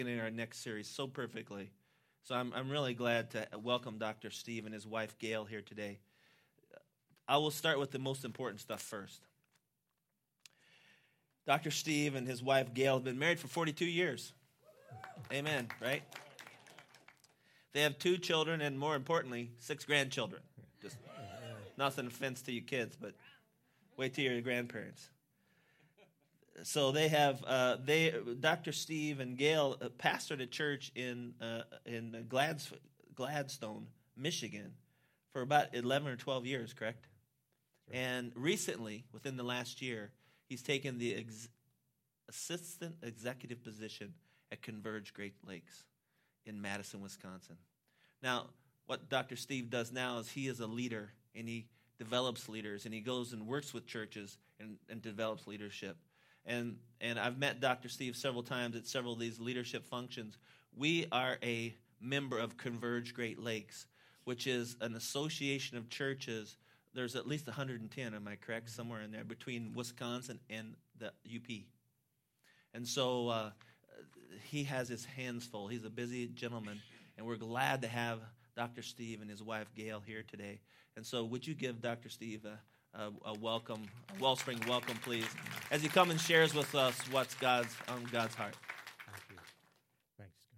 in our next series so perfectly. So I'm really glad to welcome Dr. Steve and his wife Gail here today. I will start with the most important stuff first. Dr. Steve and his wife Gail have been married for 42 years. Amen, right? They have 2 children and, more importantly, 6 grandchildren. Just nothing offense to you kids, but wait till your grandparents. So they have Dr. Steve and Gail pastored a church in Gladstone, Michigan, for about 11 or 12 years, correct? Sure. And recently, within the last year, he's taken the assistant executive position at Converge Great Lakes in Madison, Wisconsin. Now, what Dr. Steve does now is he is a leader, and he develops leaders, and he goes and works with churches and develops leadership. And I've met Dr. Steve several times at several of these leadership functions. We are a member of Converge Great Lakes, which is an association of churches. There's at least 110, am I correct, somewhere in there, between Wisconsin and the UP. And so he has his hands full. He's a busy gentleman, and we're glad to have Dr. Steve and his wife Gail here today. And so would you give Dr. Steve a welcome, a Wellspring welcome, please, as he comes and shares with us what's on God's heart. Thank you. Thanks, Scott.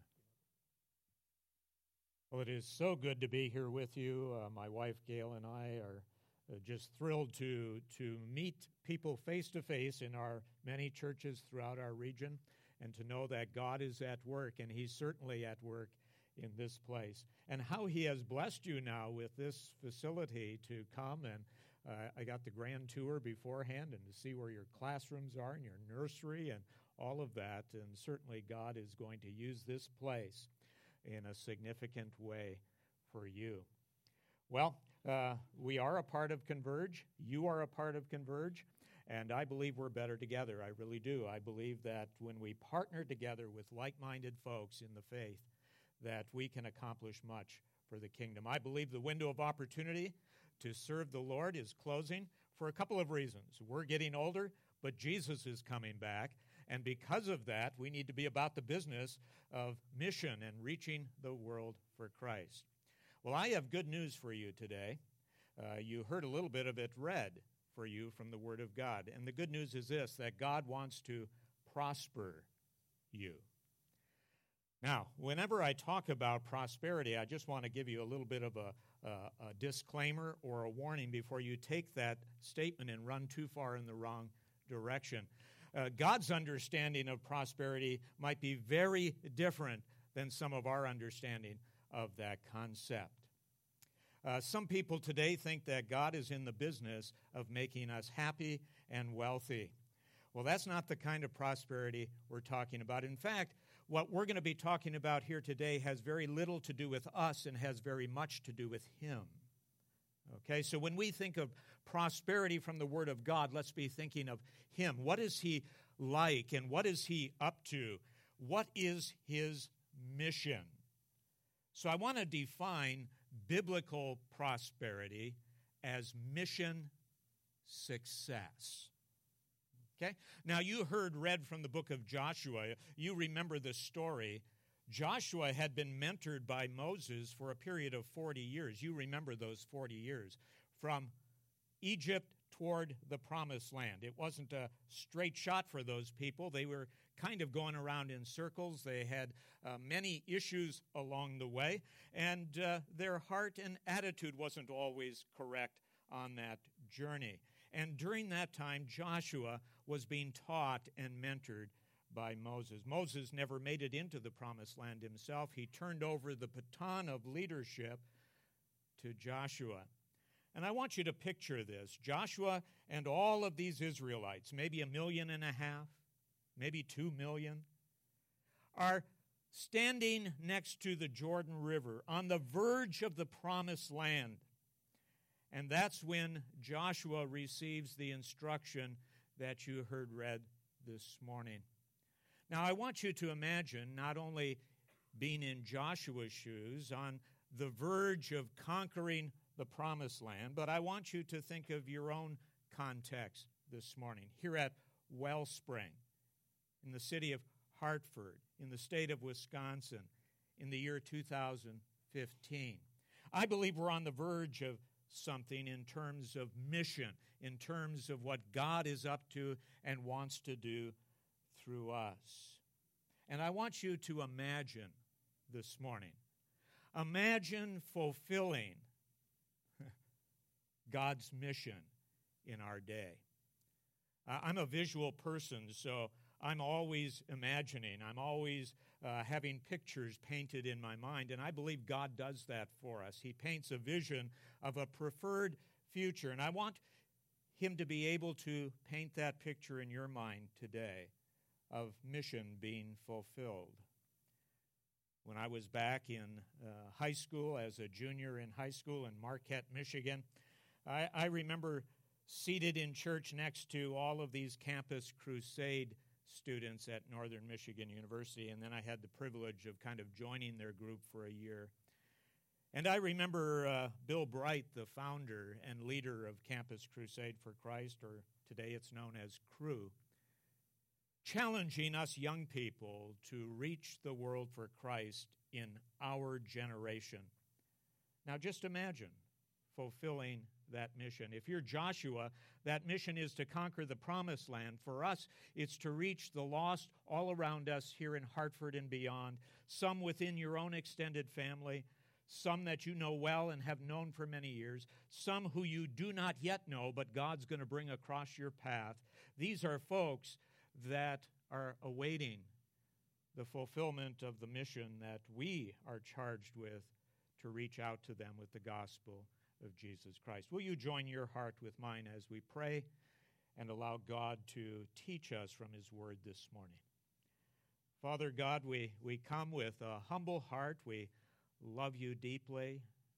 Well, it is so good to be here with you. My wife, Gail, and I are just thrilled to meet people face to face in our many churches throughout our region and to know that God is at work, and He's certainly at work in this place. And how He has blessed you now with this facility to come and I got the grand tour beforehand and to see where your classrooms are and your nursery and all of that. And certainly God is going to use this place in a significant way for you. Well, we are a part of Converge. You are a part of Converge. And I believe we're better together. I really do. I believe that when we partner together with like-minded folks in the faith, that we can accomplish much for the kingdom. I believe the window of opportunity to serve the Lord is closing for a couple of reasons. We're getting older, but Jesus is coming back. And because of that, we need to be about the business of mission and reaching the world for Christ. Well, I have good news for you today. You heard a little bit of it read for you from the Word of God. And the good news is this, that God wants to prosper you. Now, whenever I talk about prosperity, I just want to give you a little bit of a disclaimer or a warning before you take that statement and run too far in the wrong direction. God's understanding of prosperity might be very different than some of our understanding of that concept. Some people today think that God is in the business of making us happy and wealthy. Well, that's not the kind of prosperity we're talking about. In fact, what we're going to be talking about here today has very little to do with us and has very much to do with Him. Okay, so when we think of prosperity from the Word of God, let's be thinking of Him. What is He like and what is He up to? What is His mission? So I want to define biblical prosperity as mission success. Okay? Now, you heard read from the book of Joshua. You remember the story. Joshua had been mentored by Moses for a period of 40 years. You remember those 40 years. From Egypt toward the promised land. It wasn't a straight shot for those people. They were kind of going around in circles. They had many issues along the way. And their heart and attitude wasn't always correct on that journey. And during that time, Joshua was being taught and mentored by Moses. Moses never made it into the promised land himself. He turned over the baton of leadership to Joshua. And I want you to picture this. Joshua and all of these Israelites, maybe 1.5 million, maybe 2 million, are standing next to the Jordan River on the verge of the promised land. And that's when Joshua receives the instruction that you heard read this morning. Now, I want you to imagine not only being in Joshua's shoes on the verge of conquering the promised land, but I want you to think of your own context this morning here at Wellspring in the city of Hartford, in the state of Wisconsin, in the year 2015. I believe we're on the verge of something in terms of mission, in terms of what God is up to and wants to do through us. And I want you to imagine this morning, imagine fulfilling God's mission in our day. I'm a visual person, so I'm always imagining. I'm always having pictures painted in my mind, and I believe God does that for us. He paints a vision of a preferred future, and I want Him to be able to paint that picture in your mind today of mission being fulfilled. When I was back in high school, as a junior in high school in Marquette, Michigan, I remember seated in church next to all of these Campus Crusade students at Northern Michigan University, and then I had the privilege of kind of joining their group for a year. And I remember Bill Bright, the founder and leader of Campus Crusade for Christ, or today it's known as Cru, challenging us young people to reach the world for Christ in our generation. Now just imagine fulfilling that mission. If you're Joshua, that mission is to conquer the promised land. For us, it's to reach the lost all around us here in Hartford and beyond, some within your own extended family, some that you know well and have known for many years, some who you do not yet know, but God's going to bring across your path. These are folks that are awaiting the fulfillment of the mission that we are charged with to reach out to them with the gospel of Jesus Christ. Will you join your heart with mine as we pray and allow God to teach us from His word this morning? Father God, we come with a humble heart. We love you deeply.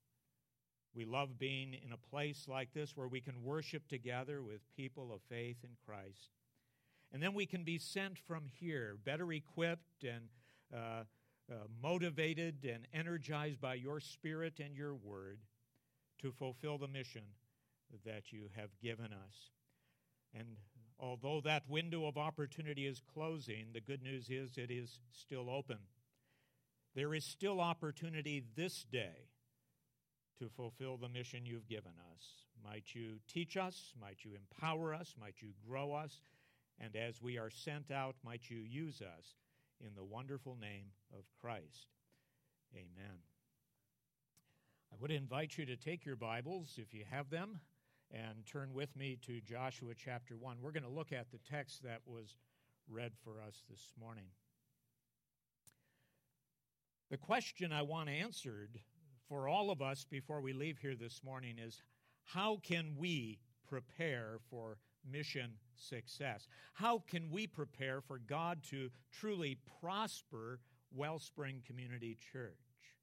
We love being in a place like this where we can worship together with people of faith in Christ. And then we can be sent from here, better equipped and motivated and energized by your Spirit and your word to fulfill the mission that you have given us. And although that window of opportunity is closing, the good news is it is still open. There is still opportunity this day to fulfill the mission you've given us. Might you teach us, might you empower us, might you grow us, and as we are sent out, might you use us in the wonderful name of Christ. Amen. I would invite you to take your Bibles, if you have them, and turn with me to Joshua chapter 1. We're going to look at the text that was read for us this morning. The question I want answered for all of us before we leave here this morning is, how can we prepare for mission success? How can we prepare for God to truly prosper Wellspring Community Church?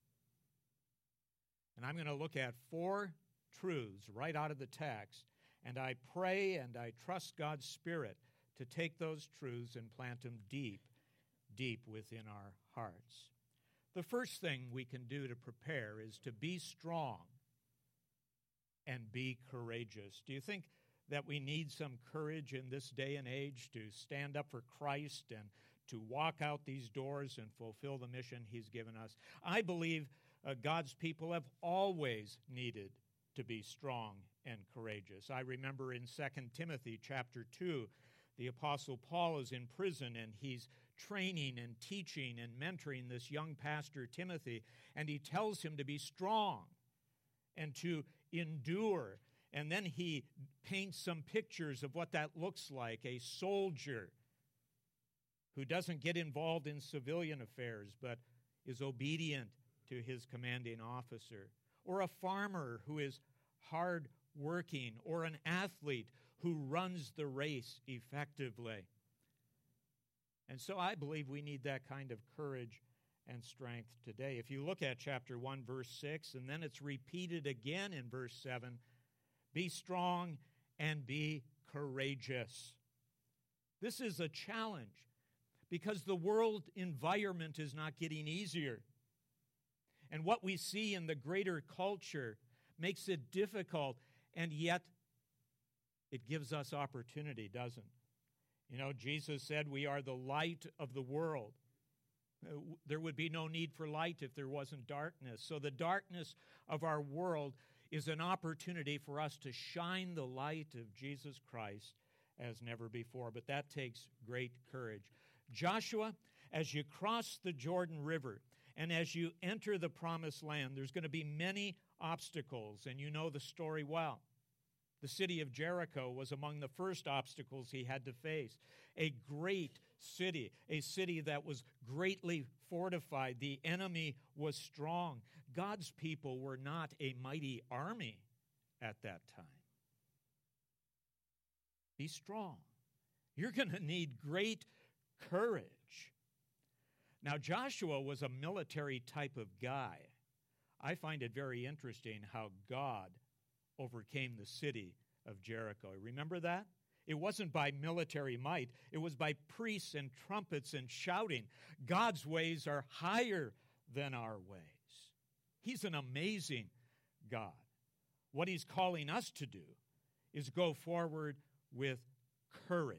And I'm going to look at 4 truths right out of the text, and I pray and I trust God's Spirit to take those truths and plant them deep, deep within our hearts. The first thing we can do to prepare is to be strong and be courageous. Do you think that we need some courage in this day and age to stand up for Christ and to walk out these doors and fulfill the mission He's given us? I believe God's people have always needed to be strong and courageous. I remember in 2 Timothy chapter 2, the Apostle Paul is in prison and he's training and teaching and mentoring this young pastor Timothy, and he tells him to be strong and to endure. And then he paints some pictures of what that looks like: a soldier who doesn't get involved in civilian affairs but is obedient to his commanding officer, or a farmer who is hard working, or an athlete who runs the race effectively. And so I believe we need that kind of courage and strength today. If you look at chapter 1, verse 6, and then it's repeated again in verse 7, be strong and be courageous. This is a challenge because the world environment is not getting easier. And what we see in the greater culture makes it difficult, and yet it gives us opportunity, doesn't it? You know, Jesus said we are the light of the world. There would be no need for light if there wasn't darkness. So the darkness of our world is an opportunity for us to shine the light of Jesus Christ as never before. But that takes great courage. Joshua, as you cross the Jordan River and as you enter the promised land, there's going to be many obstacles, and you know the story well. The city of Jericho was among the first obstacles he had to face. A great city, a city that was greatly fortified. The enemy was strong. God's people were not a mighty army at that time. Be strong. You're going to need great courage. Now, Joshua was a military type of guy. I find it very interesting how God overcame the city of Jericho. Remember that? It wasn't by military might. It was by priests and trumpets and shouting. God's ways are higher than our ways. He's an amazing God. What he's calling us to do is go forward with courage.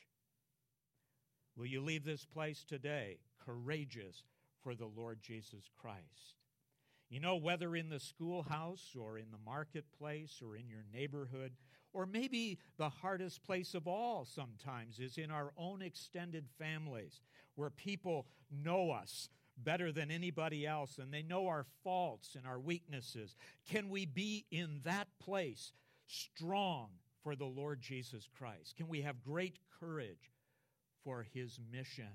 Will you leave this place today courageous for the Lord Jesus Christ? You know, whether in the schoolhouse or in the marketplace or in your neighborhood, or maybe the hardest place of all sometimes is in our own extended families, where people know us better than anybody else and they know our faults and our weaknesses. Can we be in that place strong for the Lord Jesus Christ? Can we have great courage for his mission?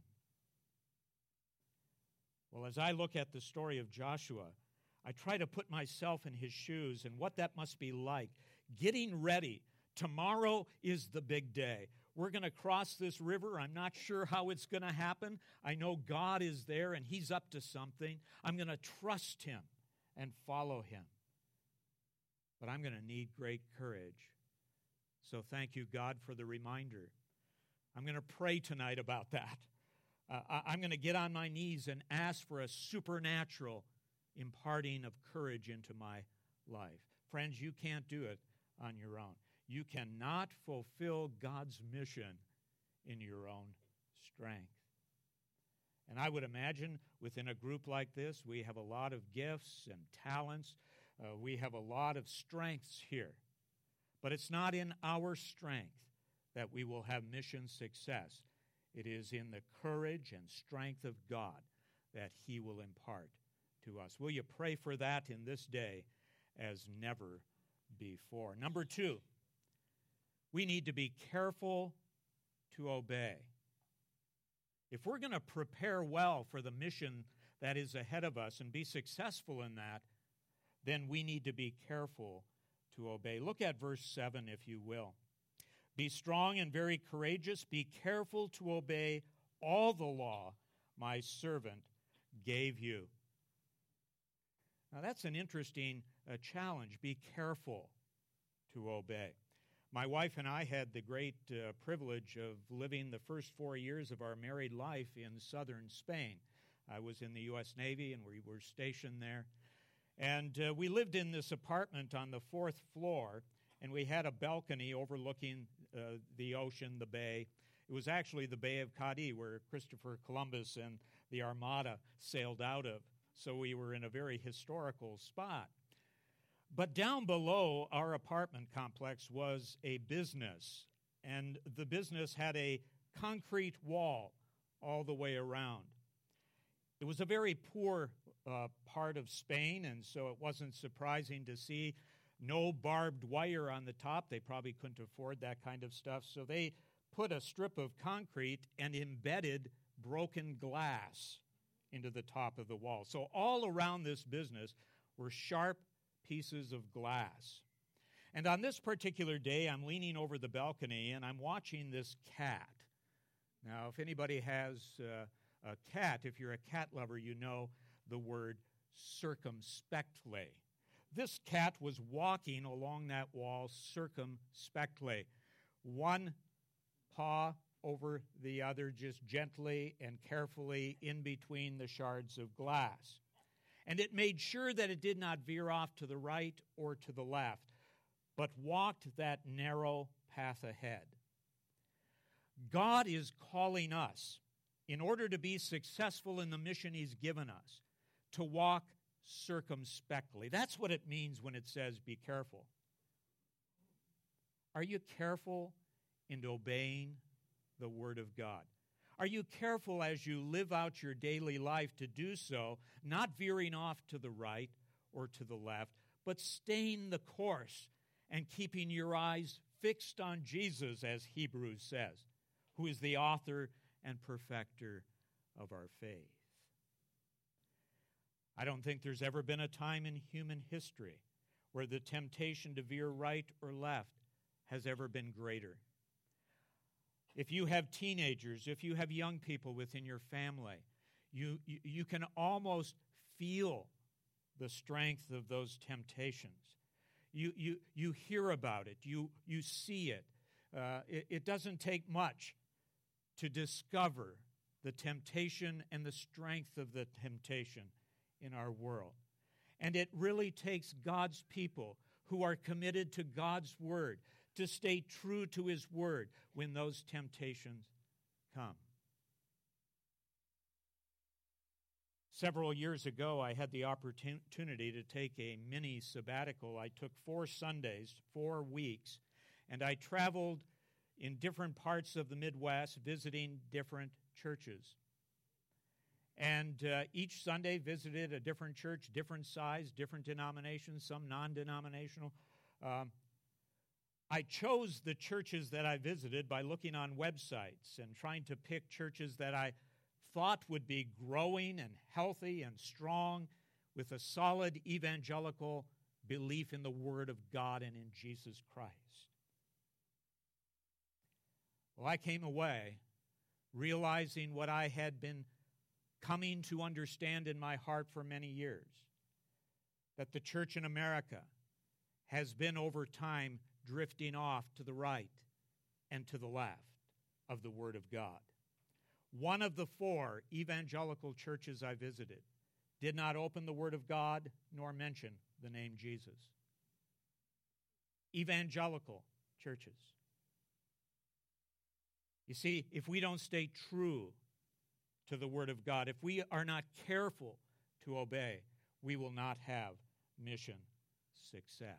Well, as I look at the story of Joshua, I try to put myself in his shoes and what that must be like. Getting ready. Tomorrow is the big day. We're going to cross this river. I'm not sure how it's going to happen. I know God is there and he's up to something. I'm going to trust him and follow him. But I'm going to need great courage. So thank you, God, for the reminder. I'm going to pray tonight about that. I'm going to get on my knees and ask for a supernatural imparting of courage into my life. Friends, you can't do it on your own. You cannot fulfill God's mission in your own strength. And I would imagine within a group like this, we have a lot of gifts and talents. We have a lot of strengths here. But it's not in our strength that we will have mission success. It is in the courage and strength of God that he will impart to us. Will you pray for that in this day as never before? Number 2, we need to be careful to obey. If we're going to prepare well for the mission that is ahead of us and be successful in that, then we need to be careful to obey. Look at verse 7, if you will. Be strong and very courageous. Be careful to obey all the law my servant gave you. Now, that's an interesting challenge. Be careful to obey. My wife and I had the great privilege of living the first 4 years of our married life in southern Spain. I was in the U.S. Navy, and we were stationed there. And we lived in this apartment on the 4th floor, and we had a balcony overlooking the ocean, the bay. It was actually the Bay of Cadiz, where Christopher Columbus and the Armada sailed out of. So we were in a very historical spot. But down below our apartment complex was a business, and the business had a concrete wall all the way around. It was a very poor part of Spain, and so it wasn't surprising to see no barbed wire on the top. They probably couldn't afford that kind of stuff, so they put a strip of concrete and embedded broken glass into the top of the wall. So all around this business were sharp pieces of glass. And on this particular day, I'm leaning over the balcony and I'm watching this cat. Now, if anybody has a cat, if you're a cat lover, you know the word circumspectly. This cat was walking along that wall circumspectly, one paw over the other, just gently and carefully in between the shards of glass. And it made sure that it did not veer off to the right or to the left, but walked that narrow path ahead. God is calling us, in order to be successful in the mission He's given us, to walk circumspectly. That's what it means when it says, be careful. Are you careful in obeying the Word of God? Are you careful as you live out your daily life to do so, not veering off to the right or to the left, but staying the course and keeping your eyes fixed on Jesus, as Hebrews says, who is the author and perfecter of our faith? I don't think there's ever been a time in human history where the temptation to veer right or left has ever been greater. If you have teenagers, if you have young people within your family, you can almost feel the strength of those temptations. You hear about it. You see it. It doesn't take much to discover the temptation and the strength of the temptation in our world. And it really takes God's people who are committed to God's Word to stay true to His Word when those temptations come. Several years ago, I had the opportunity to take a mini sabbatical. I took 4 Sundays, 4 weeks, and I traveled in different parts of the Midwest visiting different churches. And each Sunday visited a different church, different size, different denominations, some non-denominational. I chose the churches that I visited by looking on websites and trying to pick churches that I thought would be growing and healthy and strong with a solid evangelical belief in the Word of God and in Jesus Christ. Well, I came away realizing what I had been coming to understand in my heart for many years, that the church in America has been over time drifting off to the right and to the left of the Word of God. One of the 4 evangelical churches I visited did not open the Word of God nor mention the name Jesus. Evangelical churches. You see, if we don't stay true to the Word of God, if we are not careful to obey, we will not have mission success.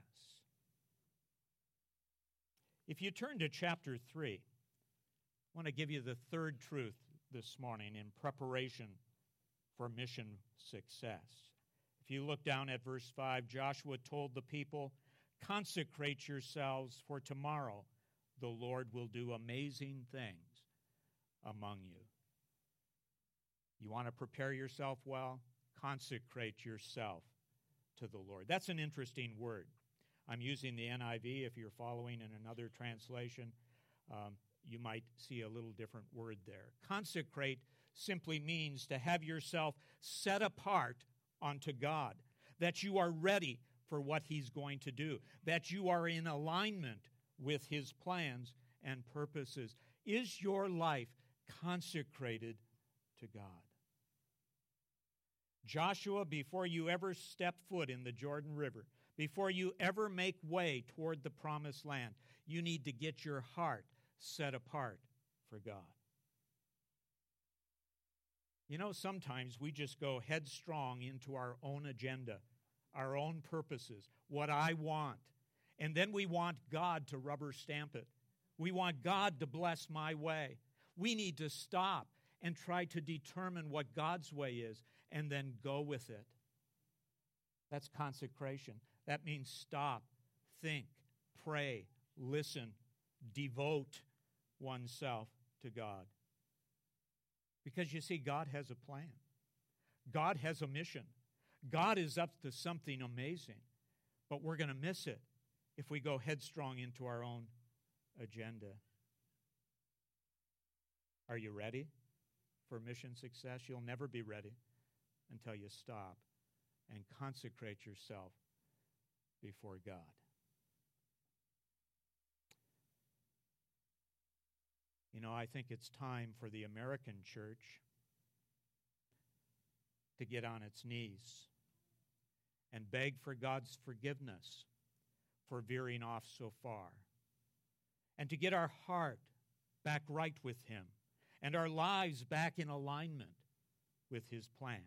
If you turn to chapter 3, I want to give you the third truth this morning in preparation for mission success. If you look down at verse 5, Joshua told the people, "Consecrate yourselves, for tomorrow the Lord will do amazing things among you." You want to prepare yourself well? Consecrate yourself to the Lord. That's an interesting word. I'm using the NIV. If you're following in another translation, you might see a little different word there. Consecrate simply means to have yourself set apart unto God, that you are ready for what He's going to do, that you are in alignment with His plans and purposes. Is your life consecrated to God? Joshua, before you ever step foot in the Jordan River, before you ever make way toward the promised land, you need to get your heart set apart for God. You know, sometimes we just go headstrong into our own agenda, our own purposes, what I want, and then we want God to rubber stamp it. We want God to bless my way. We need to stop and try to determine what God's way is and then go with it. That's consecration. That means stop, think, pray, listen, devote oneself to God. Because you see, God has a plan. God has a mission. God is up to something amazing. But we're going to miss it if we go headstrong into our own agenda. Are you ready for mission success? You'll never be ready until you stop and consecrate yourself before God. You know, I think it's time for the American church to get on its knees and beg for God's forgiveness for veering off so far, and to get our heart back right with Him and our lives back in alignment with His plans.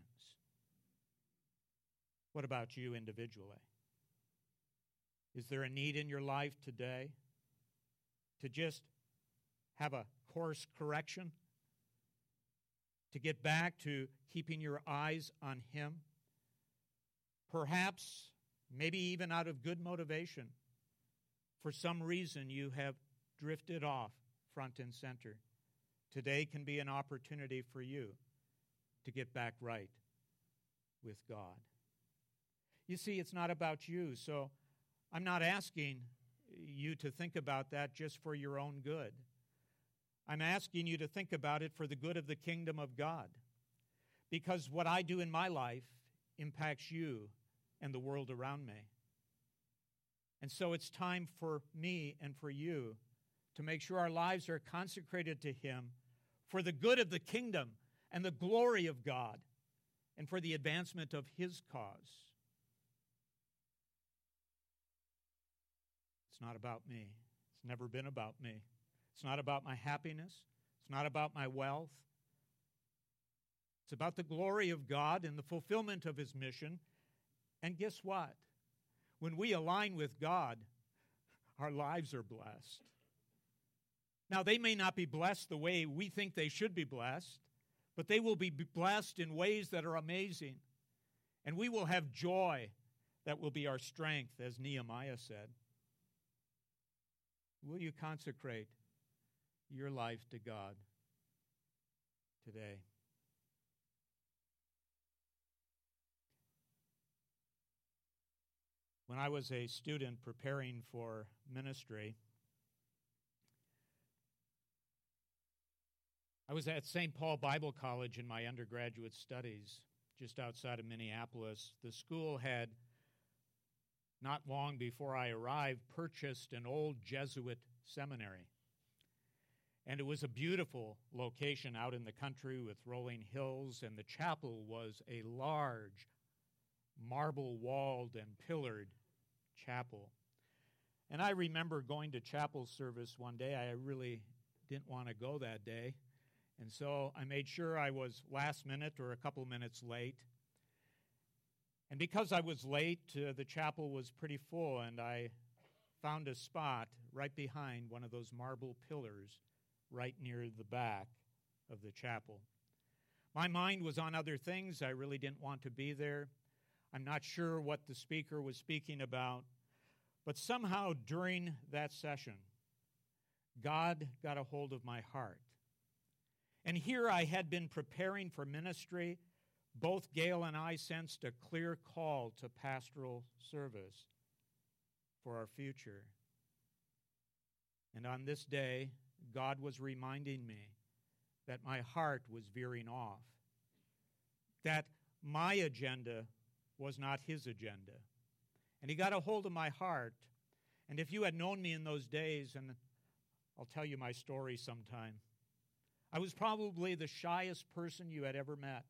What about you individually? Is there a need in your life today to just have a course correction? To get back to keeping your eyes on Him? Perhaps, maybe even out of good motivation, for some reason you have drifted off front and center. Today can be an opportunity for you to get back right with God. You see, it's not about you, so I'm not asking you to think about that just for your own good. I'm asking you to think about it for the good of the kingdom of God, because what I do in my life impacts you and the world around me. And so it's time for me and for you to make sure our lives are consecrated to Him for the good of the kingdom and the glory of God and for the advancement of His cause. It's not about me. It's never been about me. It's not about my happiness. It's not about my wealth. It's about the glory of God and the fulfillment of His mission. And guess what? When we align with God, our lives are blessed. Now, they may not be blessed the way we think they should be blessed, but they will be blessed in ways that are amazing. And we will have joy that will be our strength, as Nehemiah said. Will you consecrate your life to God today? When I was a student preparing for ministry, I was at St. Paul Bible College in my undergraduate studies, just outside of Minneapolis. The school had, not long before I arrived, purchased an old Jesuit seminary. And it was a beautiful location out in the country with rolling hills, and the chapel was a large, marble-walled and pillared chapel. And I remember going to chapel service one day. I really didn't want to go that day. And so I made sure I was last minute or a couple minutes late. And because I was late, the chapel was pretty full, and I found a spot right behind one of those marble pillars right near the back of the chapel. My mind was on other things. I really didn't want to be there. I'm not sure what the speaker was speaking about, but somehow during that session, God got a hold of my heart. And here I had been preparing for ministry. Both Gail and I sensed a clear call to pastoral service for our future. And on this day, God was reminding me that my heart was veering off, that my agenda was not His agenda. And He got a hold of my heart. And if you had known me in those days, and I'll tell you my story sometime, I was probably the shyest person you had ever met.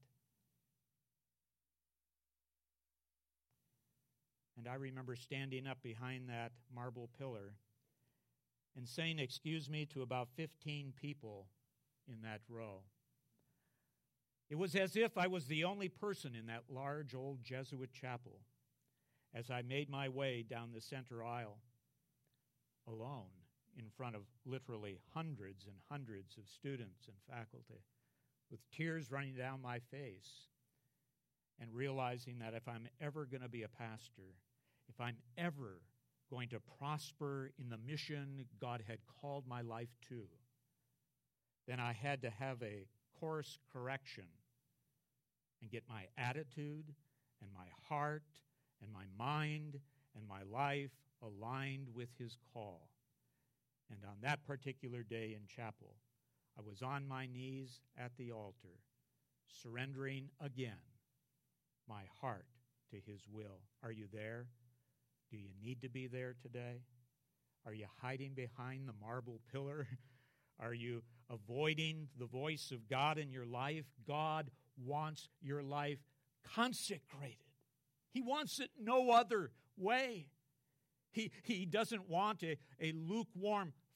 And I remember standing up behind that marble pillar and saying, "Excuse me," to about 15 people in that row. It was as if I was the only person in that large old Jesuit chapel as I made my way down the center aisle alone in front of literally hundreds and hundreds of students and faculty, with tears running down my face, and realizing that if I'm ever going to be a pastor, if I'm ever going to prosper in the mission God had called my life to, then I had to have a course correction and get my attitude and my heart and my mind and my life aligned with His call. And on that particular day in chapel, I was on my knees at the altar, surrendering again my heart to His will. Are you there? Do you need to be there today? Are you hiding behind the marble pillar? Are you avoiding the voice of God in your life? God wants your life consecrated. He wants it no other way. He doesn't want a lukewarm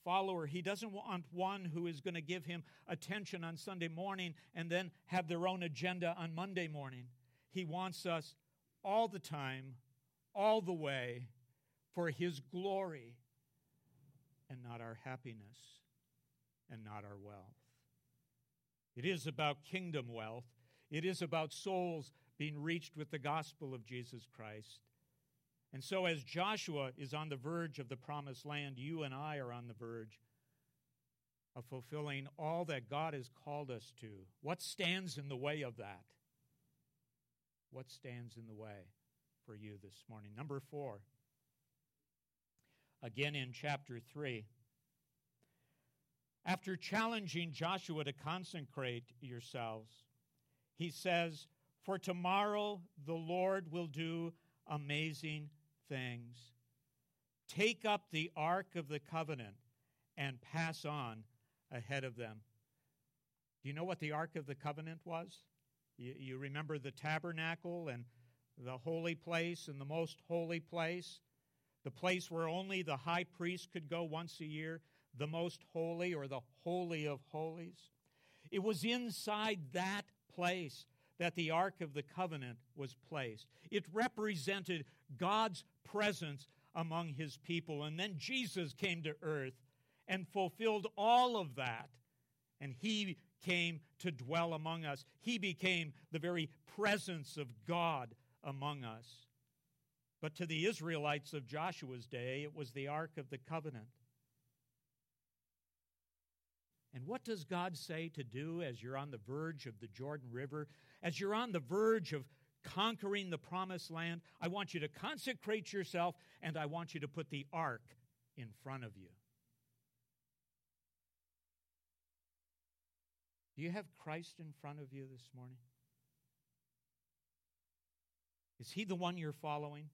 follower. He doesn't want one who is going to give him attention on Sunday morning and then have their own agenda on Monday morning. He wants us all the time, all the way, for His glory and not our happiness and not our wealth. It is about kingdom wealth. It is about souls being reached with the gospel of Jesus Christ. And so as Joshua is on the verge of the promised land, you and I are on the verge of fulfilling all that God has called us to. What stands in the way of that? What stands in the way for you this morning? Number 4, again in chapter 3. After challenging Joshua to consecrate yourselves, he says, "For tomorrow the Lord will do amazing things. Take up the ark of the covenant and pass on ahead of them." Do you know what the ark of the covenant was? You remember the tabernacle and the holy place and the most holy place, the place where only the high priest could go once a year, the most holy or the holy of holies. It was inside that place that the Ark of the Covenant was placed. It represented God's presence among His people. And then Jesus came to earth and fulfilled all of that. And He came to dwell among us. He became the very presence of God among us. But to the Israelites of Joshua's day, it was the Ark of the Covenant. And what does God say to do as you're on the verge of the Jordan River, as you're on the verge of conquering the promised land? I want you to consecrate yourself, and I want you to put the ark in front of you. Do you have Christ in front of you this morning? Is He the one you're following?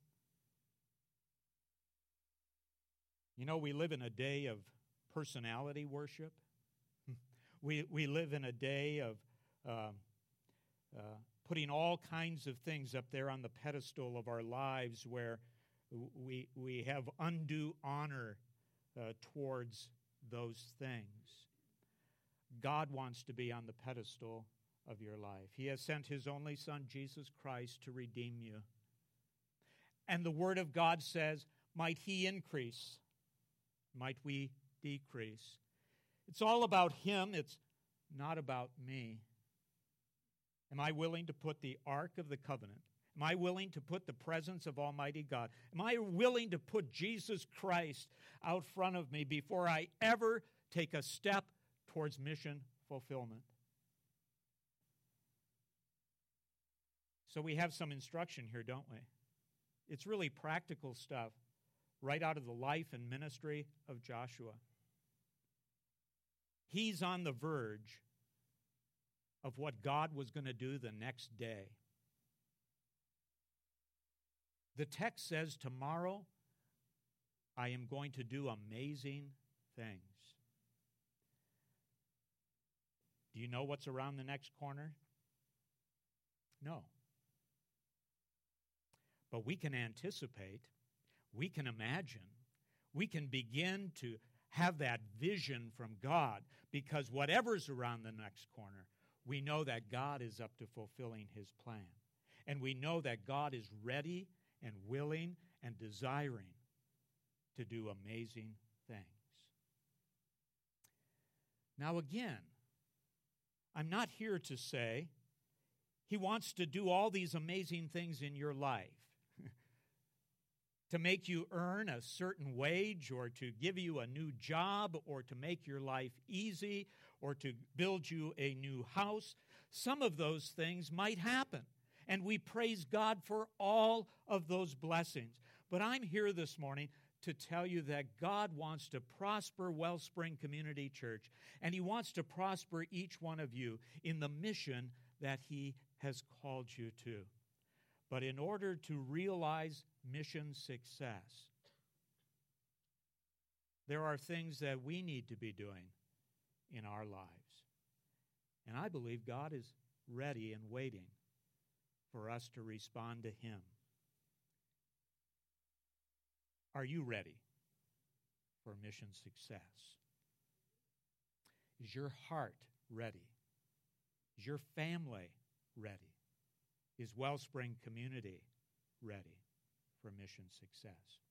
You know, we live in a day of personality worship. We live in a day of putting all kinds of things up there on the pedestal of our lives where we have undue honor towards those things. God wants to be on the pedestal of your life. He has sent His only Son, Jesus Christ, to redeem you. And the Word of God says, might He increase, might we decrease. It's all about Him. It's not about me. Am I willing to put the Ark of the Covenant? Am I willing to put the presence of Almighty God? Am I willing to put Jesus Christ out front of me before I ever take a step towards mission fulfillment? So we have some instruction here, don't we? It's really practical stuff right out of the life and ministry of Joshua. He's on the verge of what God was going to do the next day. The text says, tomorrow I am going to do amazing things. Do you know what's around the next corner? No. But we can anticipate, we can imagine, we can begin to have that vision from God, because whatever's around the next corner, we know that God is up to fulfilling His plan. And we know that God is ready and willing and desiring to do amazing things. Now again, I'm not here to say He wants to do all these amazing things in your life, to make you earn a certain wage, or to give you a new job, or to make your life easy, or to build you a new house. Some of those things might happen, and we praise God for all of those blessings. But I'm here this morning to tell you that God wants to prosper Wellspring Community Church, and He wants to prosper each one of you in the mission that He has called you to. But in order to realize mission success, there are things that we need to be doing in our lives. And I believe God is ready and waiting for us to respond to Him. Are you ready for mission success? Is your heart ready? Is your family ready? Is Wellspring Community ready for mission success?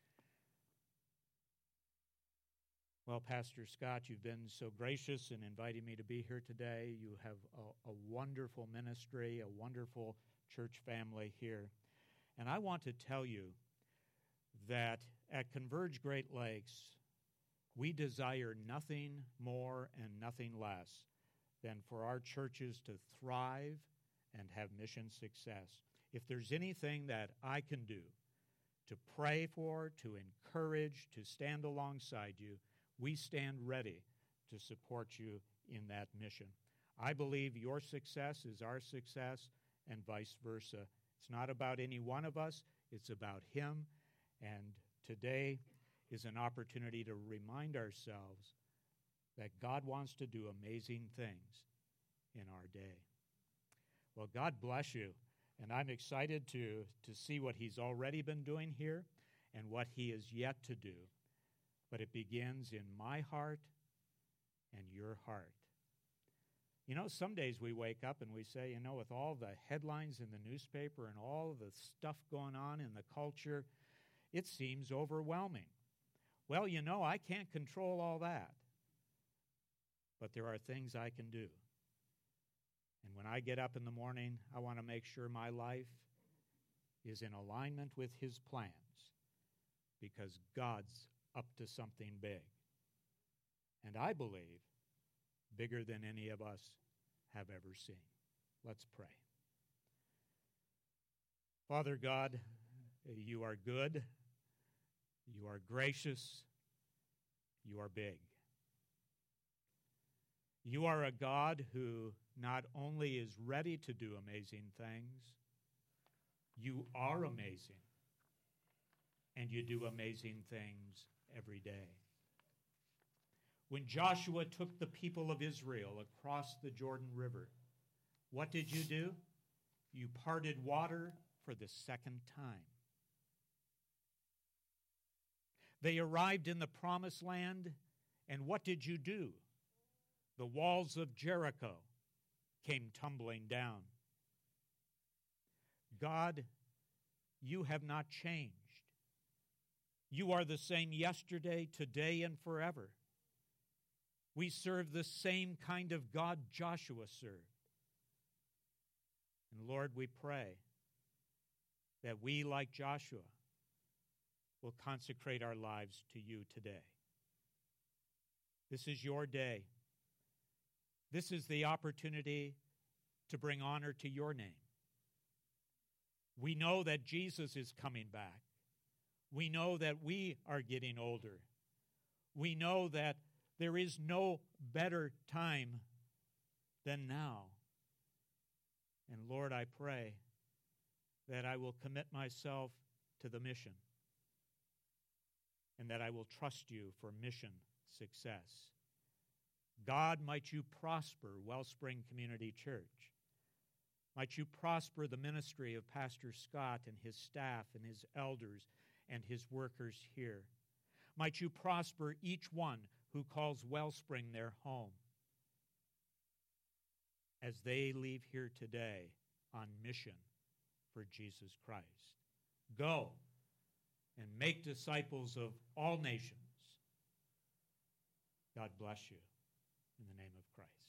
Well, Pastor Scott, you've been so gracious in inviting me to be here today. You have a wonderful ministry, a wonderful church family here. And I want to tell you that at Converge Great Lakes, we desire nothing more and nothing less than for our churches to thrive and have mission success. If there's anything that I can do to pray for, to encourage, to stand alongside you, we stand ready to support you in that mission. I believe your success is our success and vice versa. It's not about any one of us, it's about Him. And today is an opportunity to remind ourselves that God wants to do amazing things in our day. Well, God bless you. And I'm excited to see what He's already been doing here and what He is yet to do. But it begins in my heart and your heart. You know, some days we wake up and we say, you know, with all the headlines in the newspaper and all of the stuff going on in the culture, it seems overwhelming. Well, you know, I can't control all that. But there are things I can do. And when I get up in the morning, I want to make sure my life is in alignment with His plans, because God's up to something big. And I believe bigger than any of us have ever seen. Let's pray. Father God, you are good, you are gracious, you are big. You are a God who not only is ready to do amazing things, you are amazing, and you do amazing things every day. When Joshua took the people of Israel across the Jordan River, what did you do? You parted water for the second time. They arrived in the promised land, and what did you do? The walls of Jericho came tumbling down. God, you have not changed. You are the same yesterday, today, and forever. We serve the same kind of God Joshua served. And Lord, we pray that we, like Joshua, will consecrate our lives to you today. This is your day. This is the opportunity to bring honor to your name. We know that Jesus is coming back. We know that we are getting older. We know that there is no better time than now. And Lord, I pray that I will commit myself to the mission and that I will trust you for mission success. God, might you prosper Wellspring Community Church. Might you prosper the ministry of Pastor Scott and his staff and his elders and his workers here. Might you prosper each one who calls Wellspring their home as they leave here today on mission for Jesus Christ. Go and make disciples of all nations. God bless you in the name of Christ.